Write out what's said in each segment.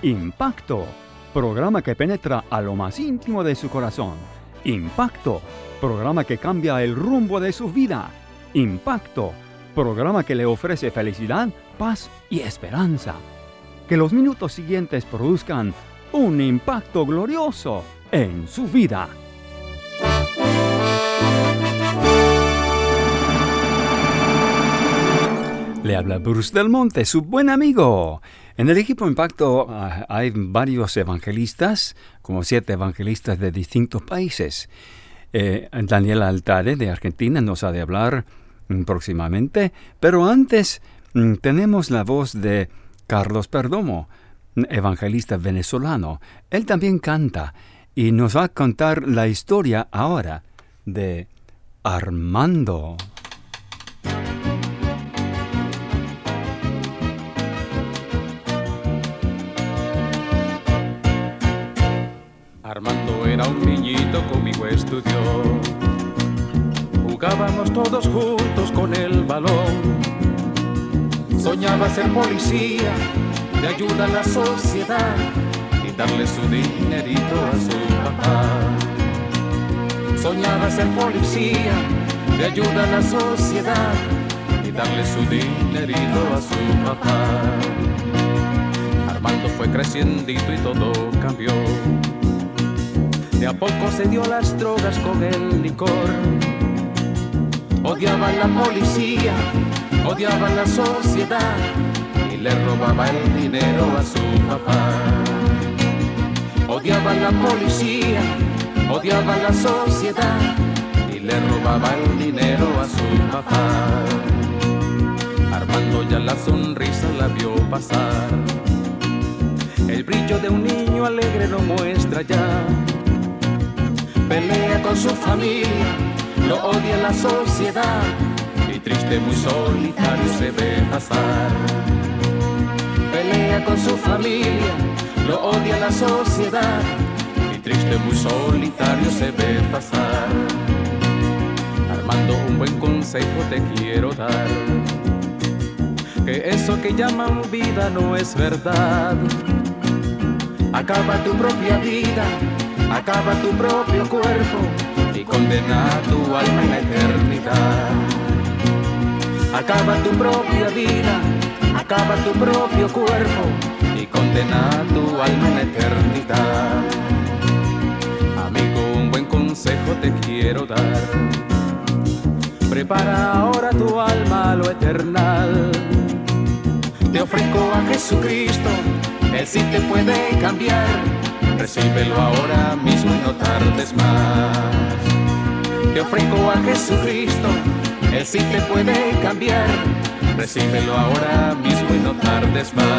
Impacto, programa que penetra a lo más íntimo de su corazón. Impacto, programa que cambia el rumbo de su vida. Impacto, programa que le ofrece felicidad, paz y esperanza. Que los minutos siguientes produzcan un impacto glorioso en su vida. Le habla Bruce Del Monte, su buen amigo. En el equipo Impacto hay varios evangelistas, como 7 evangelistas de distintos países. Daniel Altare de Argentina nos ha de hablar próximamente, pero antes tenemos la voz de Carlos Perdomo, evangelista venezolano. Él también canta y nos va a contar la historia ahora de Armando. Armando era un niñito, conmigo estudió. Jugábamos todos juntos con el balón. Soñaba ser policía, de ayuda a la sociedad y darle su dinerito a su papá. Soñaba ser policía, de ayuda a la sociedad y darle su dinerito a su papá. Armando fue creciendito y todo cambió. De a poco se dio las drogas con el licor. Odiaba a la policía, odiaba a la sociedad y le robaba el dinero a su papá. Odiaba a la policía, odiaba a la sociedad y le robaba el dinero a su papá. Armando ya la sonrisa la vio pasar. El brillo de un niño alegre lo muestra ya. Pelea con su familia, lo odia la sociedad y triste, muy solitario se ve pasar. Pelea con su familia, lo odia la sociedad y triste, muy solitario se ve pasar. Armando, un buen consejo te quiero dar, que eso que llaman vida no es verdad. Acaba tu propia vida, acaba tu propio cuerpo y condena tu alma en la eternidad. Acaba tu propia vida, acaba tu propio cuerpo y condena tu alma en la eternidad. Amigo, un buen consejo te quiero dar. Prepara ahora tu alma a lo eternal. Te ofrezco a Jesucristo, Él sí te puede cambiar. Recíbelo ahora mismo y no tardes más. Te ofrezco a Jesucristo, Él sí te puede cambiar. Recíbelo ahora mismo y no tardes más.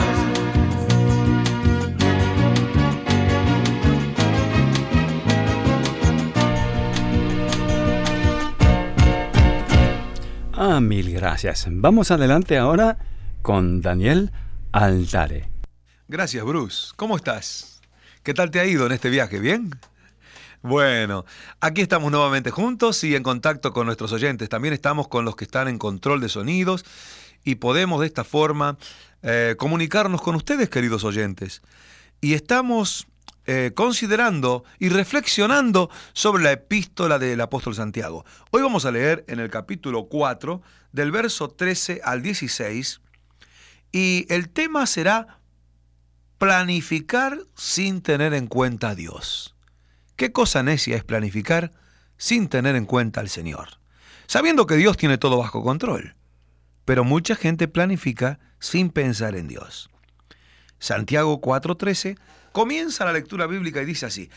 Mil gracias. Vamos adelante ahora con Daniel Altare. Gracias, Bruce. ¿Cómo estás? ¿Qué tal te ha ido en este viaje? ¿Bien? Bueno, aquí estamos nuevamente juntos y en contacto con nuestros oyentes. También estamos con los que están en control de sonidos y podemos de esta forma comunicarnos con ustedes, queridos oyentes. Y estamos considerando y reflexionando sobre la epístola del apóstol Santiago. Hoy vamos a leer en el capítulo 4, del verso 13 al 16, y el tema será planificar sin tener en cuenta a Dios. ¿Qué cosa necia es planificar sin tener en cuenta al Señor? Sabiendo que Dios tiene todo bajo control, pero mucha gente planifica sin pensar en Dios. Santiago 4:13 comienza la lectura bíblica y dice así: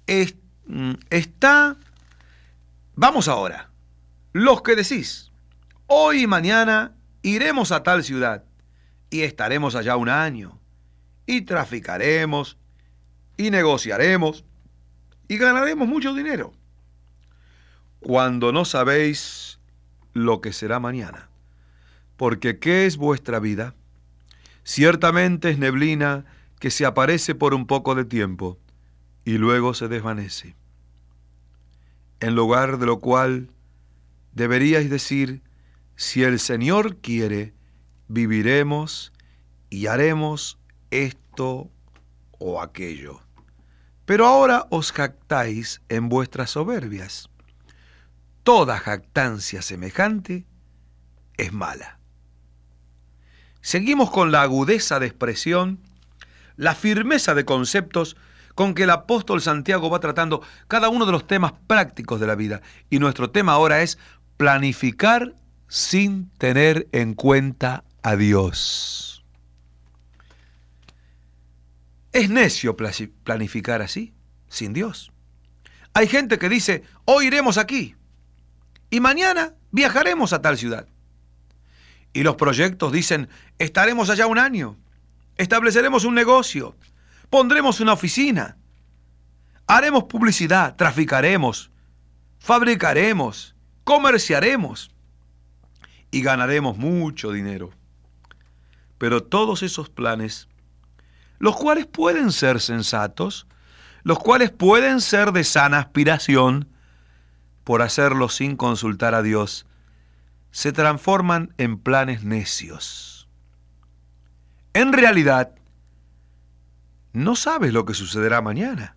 vamos ahora, los que decís, hoy y mañana iremos a tal ciudad y estaremos allá un año, y traficaremos, y negociaremos, y ganaremos mucho dinero, cuando no sabéis lo que será mañana. Porque ¿qué es vuestra vida? Ciertamente es neblina que se aparece por un poco de tiempo y luego se desvanece. En lugar de lo cual deberíais decir: si el Señor quiere, viviremos y haremos esto o aquello. Pero ahora os jactáis en vuestras soberbias. Toda jactancia semejante es mala. Seguimos con la agudeza de expresión, la firmeza de conceptos con que el apóstol Santiago va tratando cada uno de los temas prácticos de la vida. Y nuestro tema ahora es planificar sin tener en cuenta a Dios. ¿Es necio planificar así, sin Dios? Hay gente que dice, hoy iremos aquí y mañana viajaremos a tal ciudad. Y los proyectos dicen, estaremos allá un año, estableceremos un negocio, pondremos una oficina, haremos publicidad, traficaremos, fabricaremos, comerciaremos y ganaremos mucho dinero. Pero todos esos planes, los cuales pueden ser sensatos, los cuales pueden ser de sana aspiración, por hacerlos sin consultar a Dios, se transforman en planes necios. En realidad, no sabes lo que sucederá mañana.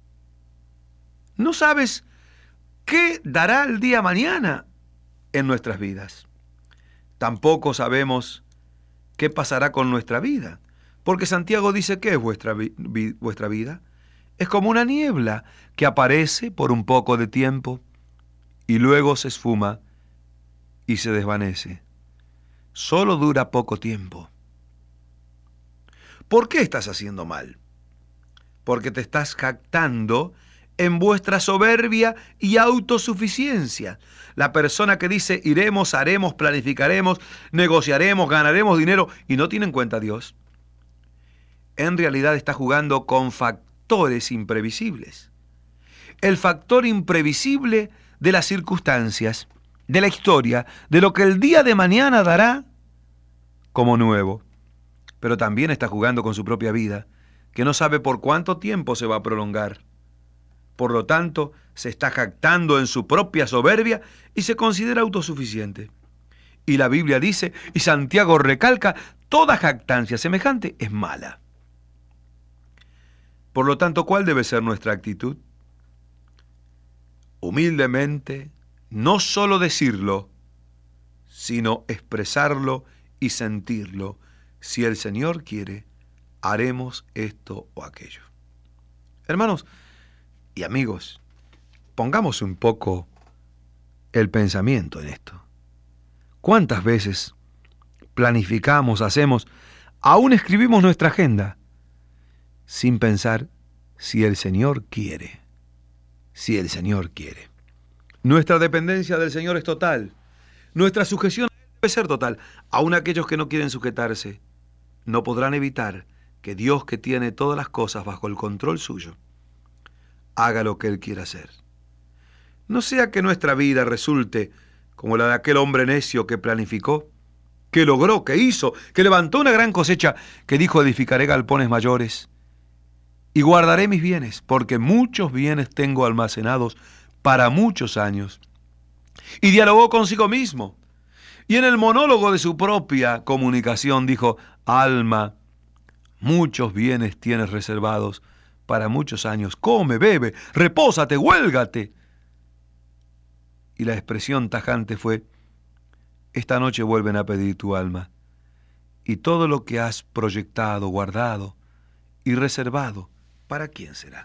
No sabes qué dará el día mañana en nuestras vidas. Tampoco sabemos qué pasará con nuestra vida, porque Santiago dice que es vuestra vida. Es como una niebla que aparece por un poco de tiempo y luego se esfuma y se desvanece. Solo dura poco tiempo. ¿Por qué estás haciendo mal? Porque te estás jactando en vuestra soberbia y autosuficiencia. La persona que dice iremos, haremos, planificaremos, negociaremos, ganaremos dinero y no tiene en cuenta a Dios, en realidad está jugando con factores imprevisibles. El factor imprevisible de las circunstancias, de la historia, de lo que el día de mañana dará como nuevo. Pero también está jugando con su propia vida, que no sabe por cuánto tiempo se va a prolongar. Por lo tanto, se está jactando en su propia soberbia y se considera autosuficiente. Y la Biblia dice, y Santiago recalca, toda jactancia semejante es mala. Por lo tanto, ¿cuál debe ser nuestra actitud? Humildemente, no solo decirlo, sino expresarlo y sentirlo. Si el Señor quiere, haremos esto o aquello. Hermanos y amigos, pongamos un poco el pensamiento en esto. ¿Cuántas veces planificamos, hacemos, aún escribimos nuestra agenda, sin pensar si el Señor quiere? Si el Señor quiere. Nuestra dependencia del Señor es total. Nuestra sujeción debe ser total. Aún aquellos que no quieren sujetarse no podrán evitar que Dios, que tiene todas las cosas bajo el control suyo, haga lo que Él quiera hacer. No sea que nuestra vida resulte como la de aquel hombre necio que planificó, que logró, que hizo, que levantó una gran cosecha, que dijo, edificaré galpones mayores y guardaré mis bienes, porque muchos bienes tengo almacenados para muchos años. Y dialogó consigo mismo. Y en el monólogo de su propia comunicación dijo, alma, muchos bienes tienes reservados para muchos años. Come, bebe, repósate, huélgate. Y la expresión tajante fue, esta noche vuelven a pedir tu alma. Y todo lo que has proyectado, guardado y reservado, ¿para quién será?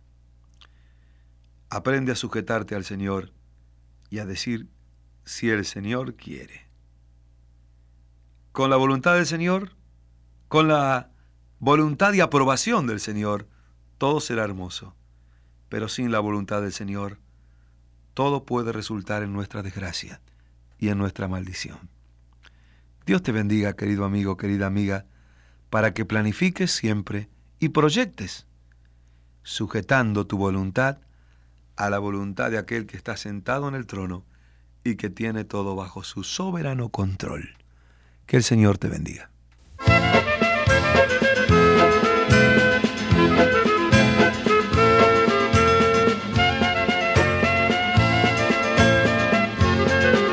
Aprende a sujetarte al Señor y a decir, si el Señor quiere. Con la voluntad del Señor, con la voluntad y aprobación del Señor, todo será hermoso. Pero sin la voluntad del Señor, todo puede resultar en nuestra desgracia y en nuestra maldición. Dios te bendiga, querido amigo, querida amiga, para que planifiques siempre y proyectes, sujetando tu voluntad a la voluntad de aquel que está sentado en el trono y que tiene todo bajo su soberano control. Que el Señor te bendiga.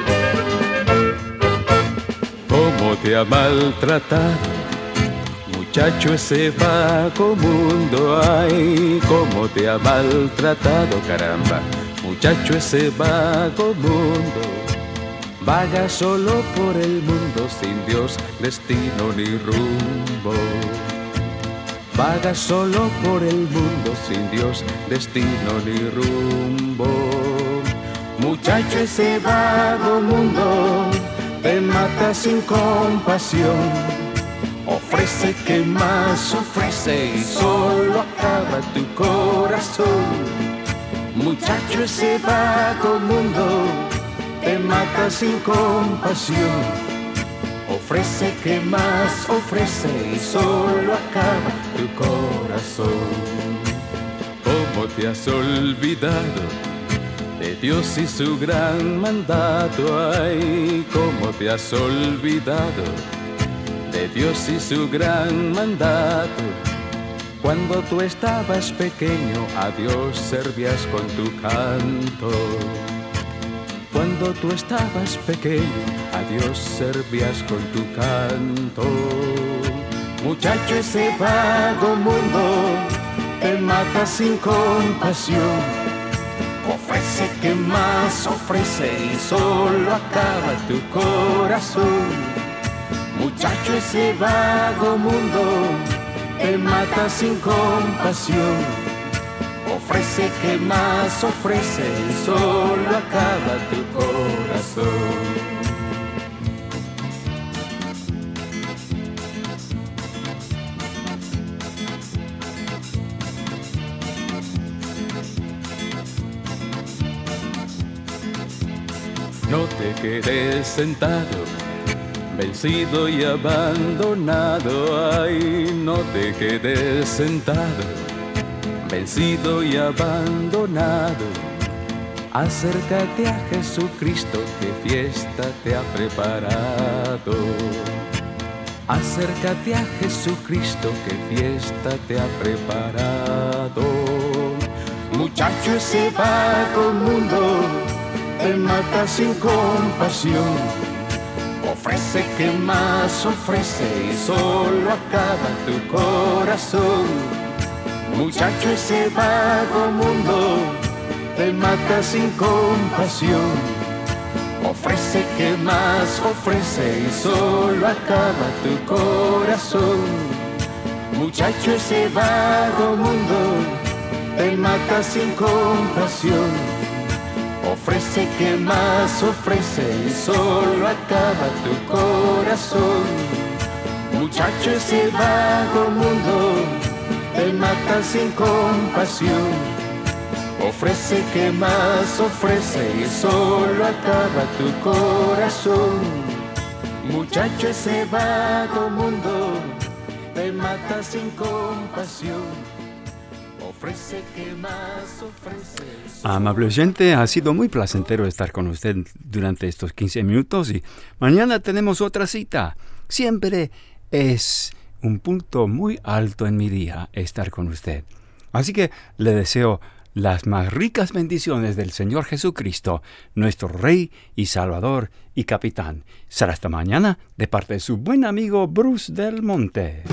¿Cómo te ha maltratado Muchacho, ese vago mundo, ay, cómo te ha maltratado, caramba. Muchacho, ese vago mundo, vaga solo por el mundo sin Dios, destino ni rumbo. Vaga solo por el mundo sin Dios, destino ni rumbo. Muchacho, ese vago mundo te mata sin compasión. Ofrece que más ofrece y solo acaba tu corazón. Muchacho, ese vago mundo te mata sin compasión. Ofrece que más ofrece y solo acaba tu corazón. ¿Cómo te has olvidado de Dios y su gran mandato? Ay, ¿cómo te has olvidado de Dios y su gran mandato? Cuando tú estabas pequeño, a Dios servías con tu canto. Cuando tú estabas pequeño, a Dios servías con tu canto. Muchacho, ese vago mundo te mata sin compasión. Ofrece que más ofrece y solo acaba tu corazón. Muchacho, ese vago mundo te mata sin compasión. Ofrece que más ofrece y solo acaba tu corazón. No te quedes sentado, vencido y abandonado. Ay, no te quedes sentado, vencido y abandonado. Acércate a Jesucristo, que fiesta te ha preparado. Acércate a Jesucristo, que fiesta te ha preparado. Muchacho, ese vago mundo te mata sin compasión. Ofrece que más ofrece y solo acaba tu corazón. Muchacho, ese vago mundo te mata sin compasión. Ofrece que más ofrece y solo acaba tu corazón. Muchacho, ese vago mundo te mata sin compasión. Ofrece que más ofrece y solo acaba tu corazón. Muchacho, ese vago mundo te mata sin compasión. Ofrece que más ofrece y solo acaba tu corazón. Muchacho, ese vago mundo te mata sin compasión. Ofrece que más ofrece. Amable oyente, ha sido muy placentero estar con usted durante estos 15 minutos y mañana tenemos otra cita. Siempre es un punto muy alto en mi día estar con usted. Así que le deseo las más ricas bendiciones del Señor Jesucristo, nuestro Rey y Salvador y Capitán. Será hasta mañana de parte de su buen amigo Bruce Del Monte.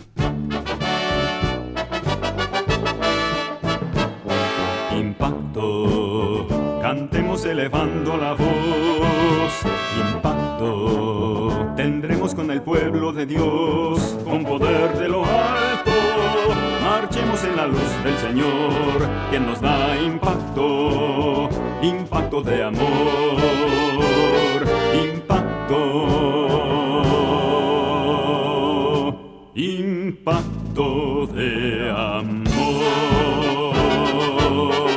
Impacto, cantemos elevando la voz. Impacto, tendremos con el pueblo de Dios, con poder de lo alto. Marchemos en la luz del Señor, quien nos da impacto, impacto de amor, impacto de amor.